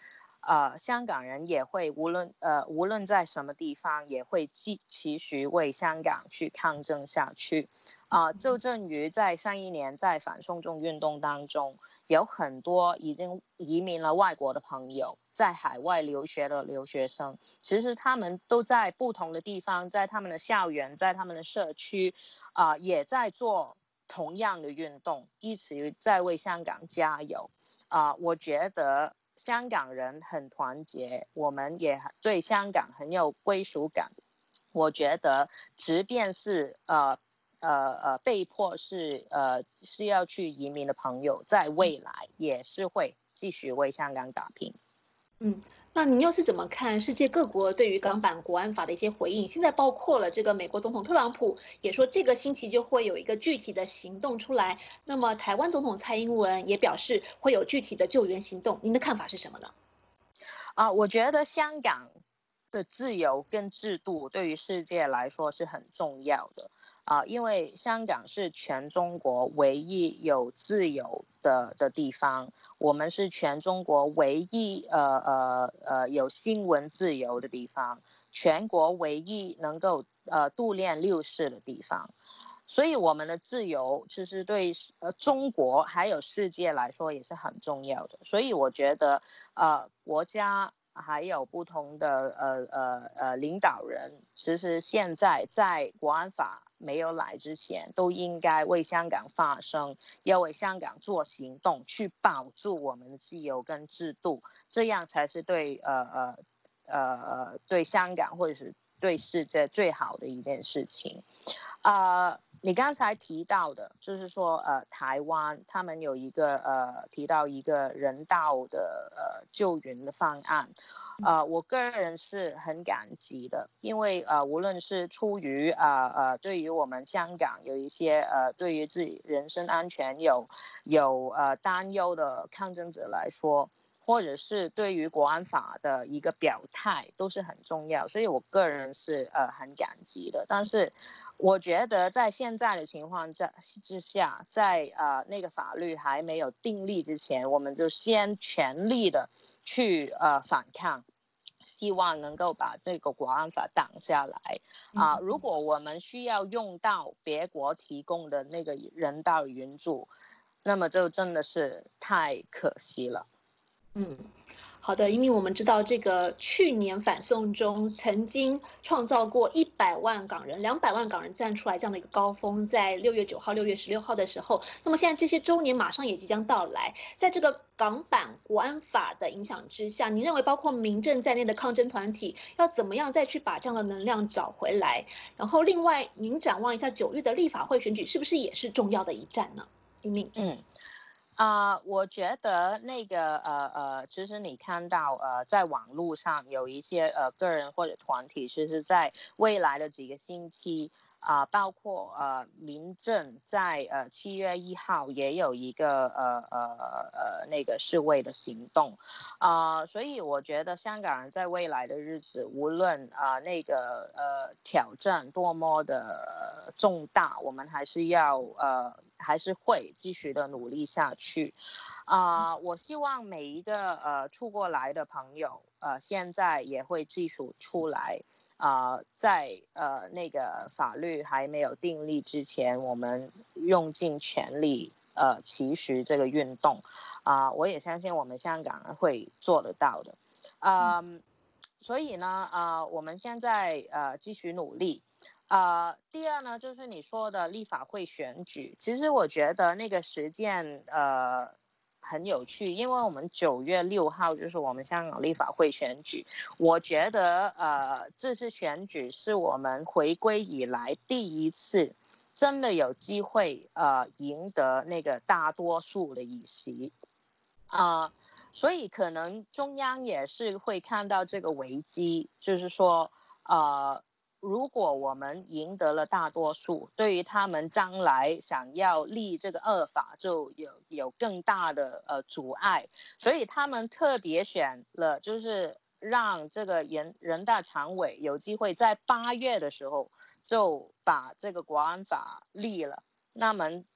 呃，香港人也会无论呃无论在什么地方，也会继继续为香港去抗争下去。啊、呃，就正如在上一年在反送中运动当中，有很多已经移民了外国的朋友，在海外留学的留学生，其实他们都在不同的地方，在他们的校园，在他们的社区，啊、呃，也在做同样的运动，一起在为香港加油。啊、呃，我觉得香港人很团结，我们也对香港很有归属感。我觉得，即便是呃呃呃被迫是呃是要去移民的朋友，在未来也是会继续为香港打拼。 嗯，那您又是怎么看世界各国对于港版国安法的一些回应？现在包括了这个美国总统特朗普也说这个星期就会有一个具体的行动出来。那么台湾总统蔡英文也表示会有具体的救援行动。您的看法是什么呢？ 啊、呃，我觉得香港的自由跟制度对于世界来说是很重要的。啊、呃，因为香港是全中国唯一有自由的的地方，我们是全中国唯一呃呃呃有新闻自由的地方，全国唯一能够呃度练六世的地方，所以我们的自由其实对呃中国还有世界来说也是很重要的。所以我觉得呃国家还有不同的呃呃呃领导人，其实现在在国安法没有来之前，都应该为香港发声，要为香港做行动，去保住我们的自由跟制度，这样才是对呃呃呃对香港或者是对世界最好的一件事情。呃，你刚才提到的，就是说，呃，台湾他们有一个呃提到一个人道的呃救援的方案，呃，我个人是很感激的，因为呃，无论是出于呃呃对于我们香港有一些呃对于自己人身安全有有呃担忧的抗争者来说，或者是对于国安法的一个表态都是很重要，所以我个人是呃很感激的。但是我觉得在现在的情况之下，在呃那个法律还没有订立之前，我们就先全力的去呃反抗，希望能够把这个国安法挡下来啊、呃。如果我们需要用到别国提供的那个人道援助，那么就真的是太可惜了。 嗯，好的，因为我们知道这个去年反送中曾经创造过一百万港人、两百万港人站出来这样的一个高峰，在六月九号、六月十六号的时候，那么现在这些周年马上也即将到来，在这个港版国安法的影响之下，你认为包括民政在内的抗争团体要怎么样再去把这样的能量找回来？然后另外，您展望一下九月的立法会选举，是不是也是重要的一战呢？林明， 嗯。啊、呃，我觉得那个呃呃，其实你看到呃，在网络上有一些呃个人或者团体，其实在未来的几个星期啊、呃，包括呃民政在呃七月一号也有一个呃呃呃那个示威的行动啊、呃，所以我觉得香港人在未来的日子，无论啊、呃、那个呃挑战多么的重大，我们还是要呃。还是会继续的努力下去，啊、呃，我希望每一个呃出过来的朋友，呃，现在也会继续出来，啊、呃，在呃那个法律还没有订立之前，我们用尽全力呃期许这个运动，啊、呃，我也相信我们香港人会做得到的，嗯、呃，所以呢，啊、呃，我们现在呃继续努力。呃，第二呢，就是你说的立法会选举，其实我觉得那个时间呃很有趣，因为我们九月六号就是我们香港立法会选举，我觉得呃这次选举是我们回归以来第一次真的有机会呃赢得那个大多数的议席，啊、呃，所以可能中央也是会看到这个危机，就是说呃。如果我们赢得了大多数，对于他们将来想要立这个恶法就有有更大的呃阻碍，所以他们特别选了，就是让这个人人大常委有机会在八月的时候就把这个国安法立了。那么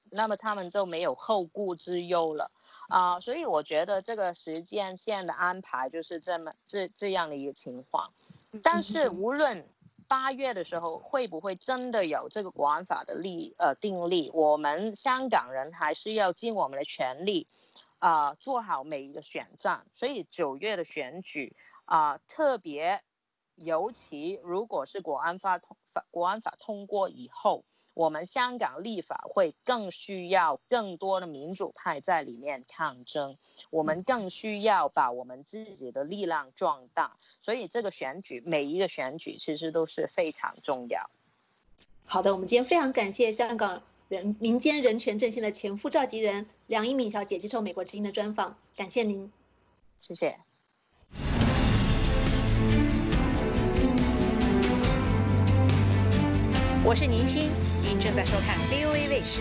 那么他们就没有后顾之忧了啊、呃。所以我觉得这个时间线的安排就是这么这这样的一个情况。但是无论八月的时候会不会真的有这个国安法的立呃定立，我们香港人还是要尽我们的全力啊、呃，做好每一个选战。所以九月的选举啊、呃，特别尤其如果是国安法通国安法通过以后，我们香港立法会更需要更多的民主派在里面抗争，我们更需要把我们自己的力量壮大。所以这个选举，每一个选举其实都是非常重要。 好的，我们今天非常感谢香港人民间人权阵线的前副召集人梁一敏小姐接受美国之音的专访，感谢您， 谢谢。 我是宁欣，您正在收看 V O A 卫视。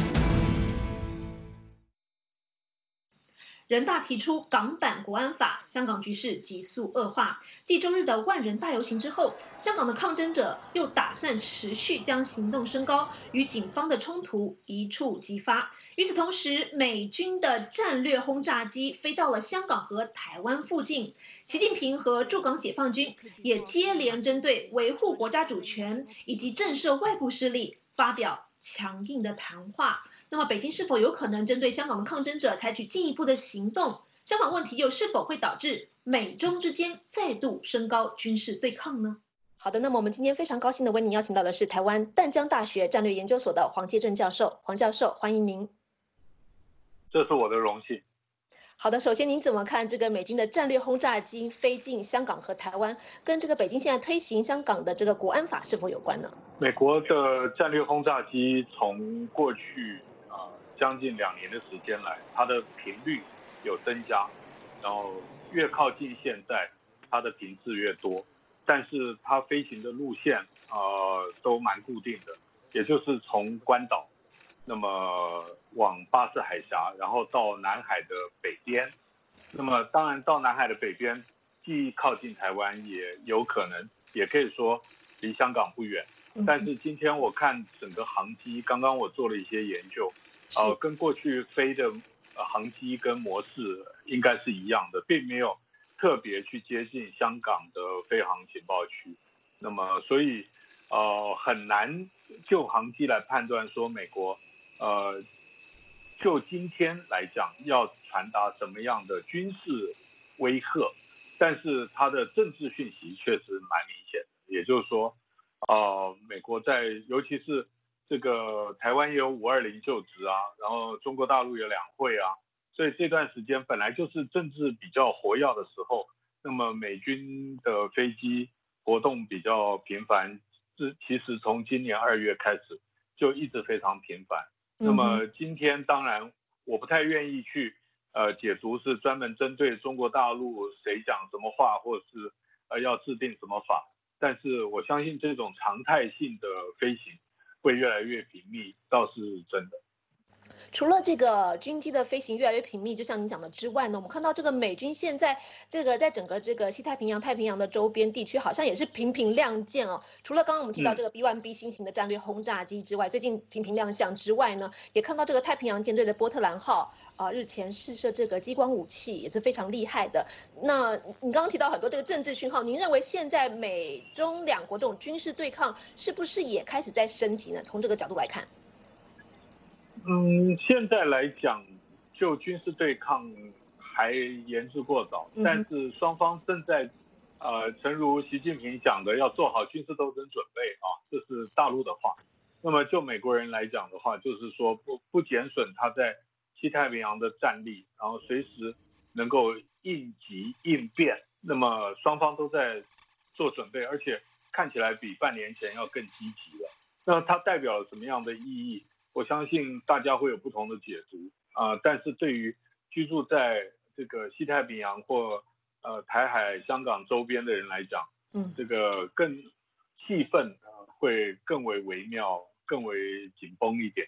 人大提出港版国安法，香港局势急速恶化。继周日的万人大游行之后，香港的抗争者又打算持续将行动升高，与警方的冲突一触即发。与此同时，美军的战略轰炸机飞到了香港和台湾附近。习近平和驻港解放军也接连针对维护国家主权以及震慑外部势力发表强硬的谈话。那么北京是否有可能针对香港的抗争者采取进一步的行动？香港问题又是否会导致美中之间再度升高军事对抗呢？好的，那么我们今天非常高兴的为您邀请到的是台湾淡江大学战略研究所的黄介正教授。黄教授，欢迎您。 这是我的荣幸。 好的，首先您怎么看这个美军的战略轰炸机飞进香港和台湾，跟这个北京现在推行香港的这个国安法是否有关呢？ 美国的战略轰炸机从过去啊、呃、将近两年的时间来，它的频率有增加，然后越靠近现在，它的频次越多，但是它飞行的路线呃都蛮固定的，也就是从关岛，那么往巴士海峡，然后到南海的北边。那么当然到南海的北边，既靠近台湾，也有可能，也可以说离香港不远。但是今天我看整个航机，刚刚我做了一些研究，呃，跟过去飞的航机跟模式应该是一样的，并没有特别去接近香港的飞航情报区。那么所以呃很难就航机来判断说美国呃就今天来讲要传达什么样的军事威吓，但是它的政治讯息确实蛮明显的，也就是说呃美国在尤其是这个台湾也有五二零就职啊，然后中国大陆有两会啊，所以这段时间本来就是政治比较活跃的时候，那么美军的飞机活动比较频繁，其实从今年二月开始就一直非常频繁。那么今天当然我不太愿意去呃解读是专门针对中国大陆谁讲什么话，或者是呃要制定什么法，但是我相信这种常态性的飞行会越来越频密，倒是真的。 除了这个军机的飞行越来越频密，就像您讲的之外呢，我们看到这个美军现在这个在整个这个西太平洋、太平洋的周边地区，好像也是频频亮剑哦。除了刚刚我们提到这个 B 一 B 新型的战略轰炸机之外，嗯、最近频频亮相之外呢，也看到这个太平洋舰队的波特兰号啊、呃，日前试射这个激光武器，也是非常厉害的。那你刚刚提到很多这个政治讯号，您认为现在美中两国这种军事对抗是不是也开始在升级呢？从这个角度来看。 嗯，现在来讲，就军事对抗还言之过早，嗯、但是双方正在，呃，诚如习近平讲的，要做好军事斗争准备啊，这是大陆的话。那么就美国人来讲的话，就是说不不减损他在西太平洋的战力，然后随时能够应急应变。那么双方都在做准备，而且看起来比半年前要更积极了。那它代表了什么样的意义？我相信大家会有不同的解读啊、呃，但是对于居住在这个西太平洋或呃台海、香港周边的人来讲，嗯，这个更气氛、呃、会更为微妙、更为紧绷一点。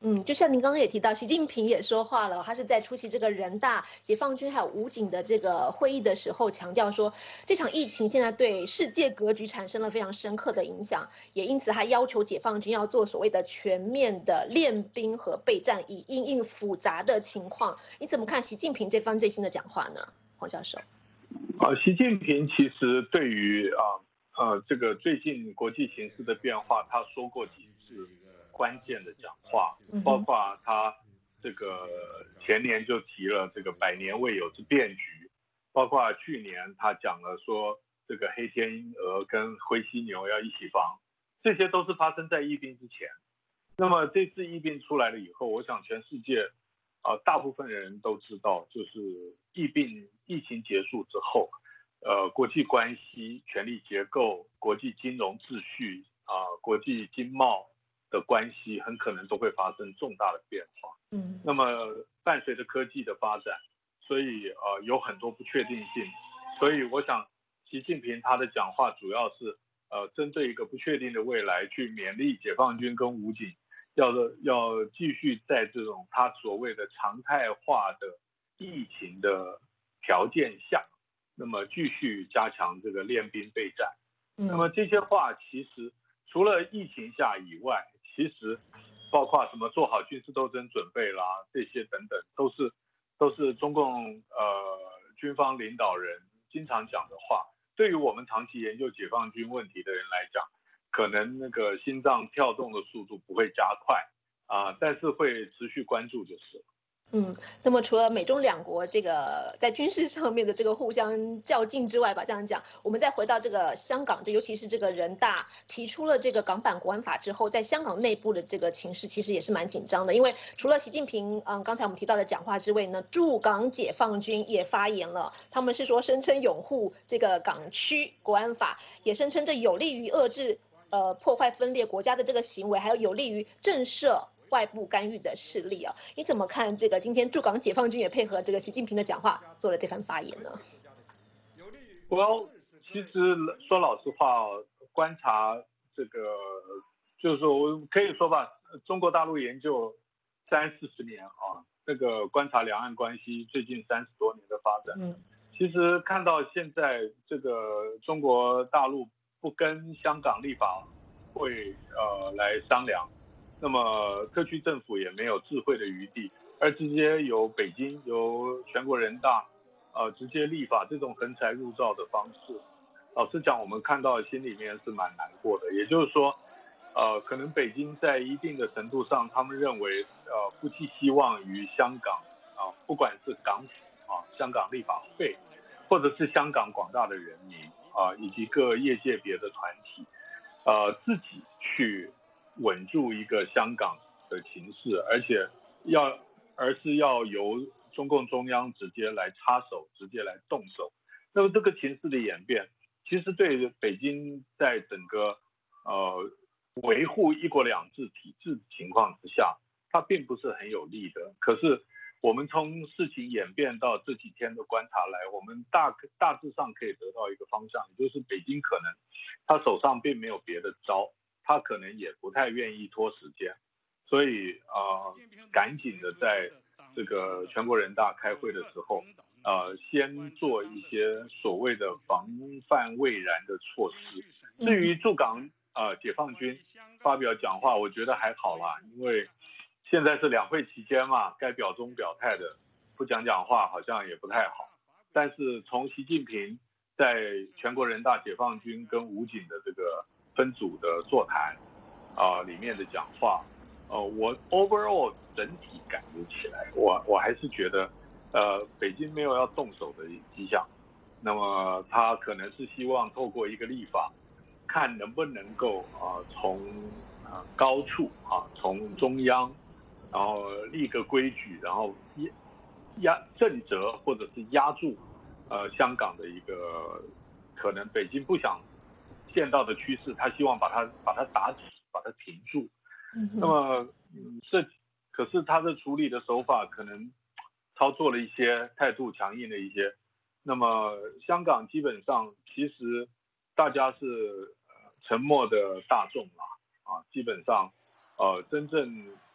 嗯，就像您刚刚也提到，习近平也说话了，他是在出席这个人大、解放军还有武警的这个会议的时候，强调说，这场疫情现在对世界格局产生了非常深刻的影响，也因此他要求解放军要做所谓的全面的练兵和备战，以因应复杂的情况。你怎么看习近平这番最新的讲话呢，黄教授？ 啊，习近平其实对于啊呃这个最近国际形势的变化，他说过几次关键的讲话，包括他这个前年就提了这个百年未有之变局，包括去年他讲了说这个黑天鹅跟灰犀牛要一起防，这些都是发生在疫病之前。那么这次疫病出来了以后，我想全世界啊、呃、大部分人都知道，就是疫病疫情结束之后，呃国际关系、权力结构、国际金融秩序啊、呃、国际经贸的关系很可能都会发生重大的变化。嗯，那么伴随着科技的发展，所以呃有很多不确定性。所以我想，习近平他的讲话主要是呃针对一个不确定的未来，去勉励解放军跟武警，要要继续在这种他所谓的常态化的疫情的条件下，那么继续加强这个练兵备战。嗯、那么这些话其实除了疫情下以外，其实包括什么做好军事斗争准备啦，这些等等，都是都是中共呃军方领导人经常讲的话。对于我们长期研究解放军问题的人来讲，可能那个心脏跳动的速度不会加快啊、呃，但是会持续关注就是了。 嗯，那么除了美中两国这个在军事上面的这个互相较劲之外吧，这样讲，我们再回到这个香港，这尤其是这个人大提出了这个港版国安法之后，在香港内部的这个情势其实也是蛮紧张的，因为除了习近平，嗯，刚才我们提到的讲话之外呢，驻港解放军也发言了，他们是说声称拥护这个港区国安法，也声称这有利于遏制呃破坏分裂国家的这个行为，还有有利于震慑外部干预的势力啊，你怎么看这个？今天驻港解放军也配合这个习近平的讲话做了这番发言呢？ 我其实说老实话，观察这个就是说我可以说吧，中国大陆研究三四十年啊，这个观察两岸关系最近三十多年的发展，嗯，其实看到现在这个中国大陆不跟香港立法会呃来商量。那么特区政府也没有智慧的余地，而直接由北京由全国人大呃直接立法这种横财入灶的方式，老实讲我们看到心里面是蛮难过的。也就是说呃可能北京在一定的程度上，他们认为呃不寄希望于香港啊、呃，不管是港府啊、香港立法会，或者是香港广大的人民啊、呃、以及各业界别的团体呃自己去稳住一个香港的情势，而且要，而是要由中共中央直接来插手，直接来动手。那么这个情势的演变，其实对北京在整个呃维护一国两制体制情况之下，它并不是很有利的。可是我们从事情演变到这几天的观察来，我们大大致上可以得到一个方向，也就是北京可能他手上并没有别的招。他可能也不太愿意拖时间，所以呃，赶紧的在这个全国人大开会的时候，呃，先做一些所谓的防范未然的措施。至于驻港呃解放军发表讲话，我觉得还好啦，因为现在是两会期间嘛，该表忠表态的不讲讲话好像也不太好。但是从习近平在全国人大解放军跟武警的这个分组的座谈啊、呃、里面的讲话，呃，我 overall 整体感觉起来，我我还是觉得，呃，北京没有要动手的迹象。那么他可能是希望透过一个立法，看能不能够啊、呃、从啊、呃、高处啊从中央，然后立个规矩，然后压压震慑或者是压住呃香港的一个可能北京不想见到的趋势，他希望把它把它打死，把它停住。嗯、那么，嗯，这可是他的处理的手法可能操作了一些态度强硬的一些。那么香港基本上其实大家是呃沉默的大众啦，啊，基本上呃真正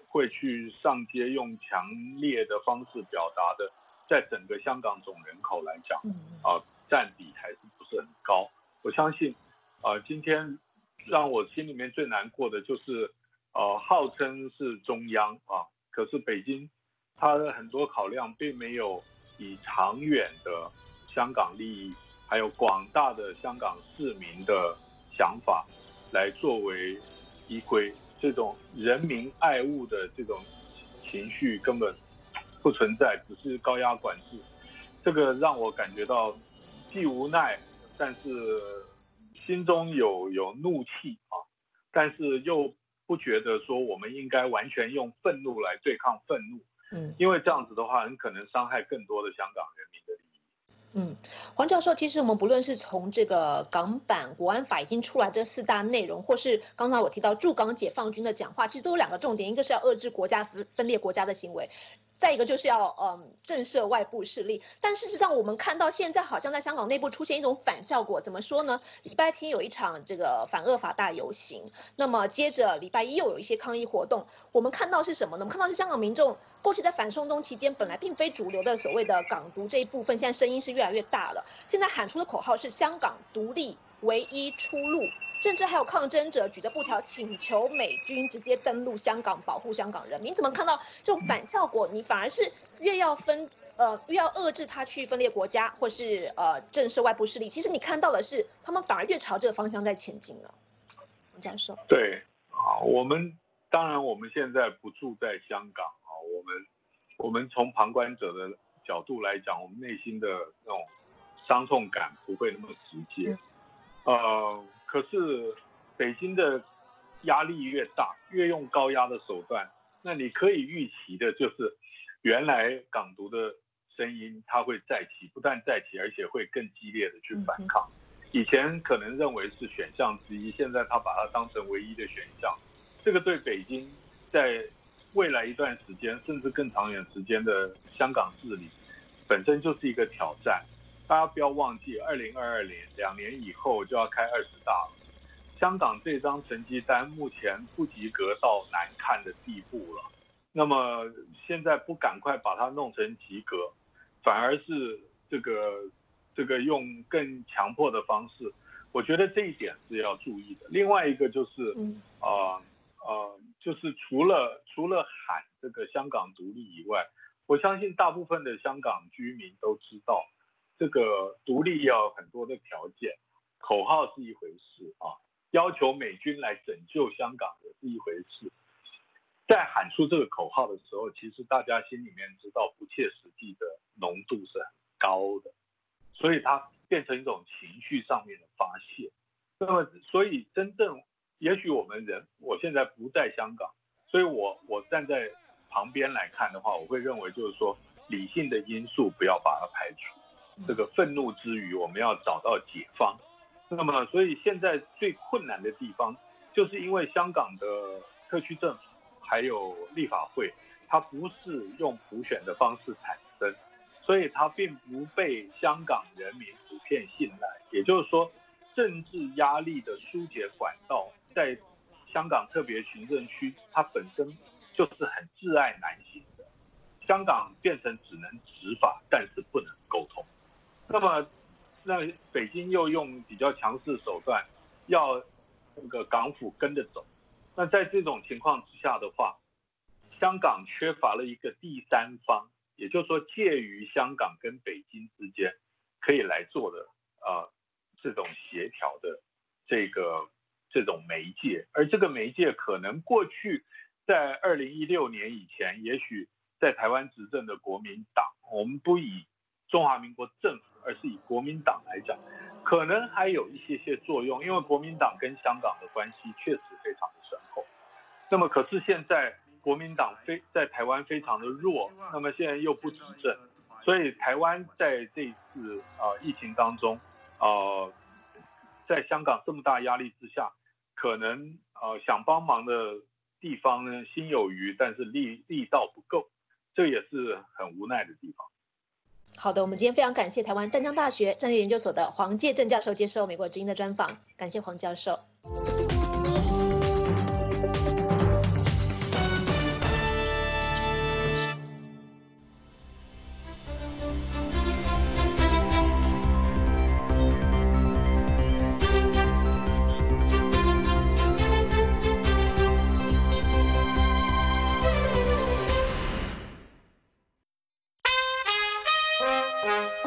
会去上街用强烈的方式表达的，在整个香港总人口来讲，啊，占比还是不是很高。我相信，啊，今天让我心里面最难过的就是，呃，号称是中央啊，可是北京它的很多考量并没有以长远的香港利益，还有广大的香港市民的想法来作为依归，这种人民爱物的这种情绪根本不存在，只是高压管制。这个让我感觉到既无奈，但是心中有有怒气啊，但是又不觉得说我们应该完全用愤怒来对抗愤怒，嗯，因为这样子的话，很可能伤害更多的香港人民的利益。 嗯，黄教授，其实我们不论是从这个港版国安法已经出来这四大内容，或是刚才我提到驻港解放军的讲话，其实都有两个重点，一个是要遏制国家分分裂国家的行为，再一个就是要嗯震慑外部势力。但事实上，我们看到现在好像在香港内部出现一种反效果，怎么说呢？礼拜天有一场这个反恶法大游行，那么接着礼拜一又有一些抗议活动。我们看到是什么呢？我们看到是香港民众过去在反送中期间本来并非主流的所谓的港独这一部分，现在声音是越来越大了。现在喊出的口号是香港独立唯一出路。甚至还有抗争者举着布条请求美军直接登陆香港，保护香港人民。你怎么看到这种反效果？你反而是越要分呃越要遏制他去分裂国家，或是呃震慑外部势力。其实你看到的是，他们反而越朝这个方向在前进了。王教授， 对啊，我们当然我们现在不住在香港啊，我们我们从旁观者的角度来讲，我们内心的那种伤痛感不会那么直接，嗯、呃。可是北京的压力越大，越用高压的手段，那你可以预期的就是，原来港独的声音它会再起，不但再起，而且会更激烈的去反抗。以前可能认为是选项之一，现在他把它当成唯一的选项。这个对北京在未来一段时间，甚至更长远时间的香港治理，本身就是一个挑战。大家不要忘记，二零二二年两年以后就要开二十大了。香港这张成绩单目前不及格到难看的地步了。那么现在不赶快把它弄成及格，反而是这个这个用更强迫的方式，我觉得这一点是要注意的。另外一个就是，呃呃，就是除了除了喊这个香港独立以外，我相信大部分的香港居民都知道。这个独立要有很多的条件，口号是一回事啊，要求美军来拯救香港也是一回事。在喊出这个口号的时候，其实大家心里面知道不切实际的浓度是很高的，所以它变成一种情绪上面的发泄。那么，所以真正，也许我们人，我现在不在香港，所以我我站在旁边来看的话，我会认为就是说，理性的因素不要把它排除。这个愤怒之余，我们要找到解方。那么，所以现在最困难的地方，就是因为香港的特区政府还有立法会，它不是用普选的方式产生，所以它并不被香港人民普遍信赖。也就是说，政治压力的疏解管道，在香港特别行政区，它本身就是很窒碍难行的。香港变成只能执法，但是不能沟通。那么，那北京又用比较强势手段，要那个港府跟着走。那在这种情况之下的话，香港缺乏了一个第三方，也就是说介于香港跟北京之间可以来做的呃这种协调的这个这种媒介。而这个媒介可能过去在二零一六年以前，也许在台湾执政的国民党，我们不以中华民国政府，而是以国民党来讲，可能还有一些些作用，因为国民党跟香港的关系确实非常的深厚。那么可是现在国民党非在台湾非常的弱，那么现在又不执政，所以台湾在这一次呃疫情当中，呃，在香港这么大压力之下，可能呃想帮忙的地方呢心有余，但是力力道不够，这也是很无奈的地方。 好的，我们今天非常感谢台湾淡江大学战略研究所的黄介正教授接受美国之音的专访，感谢黄教授。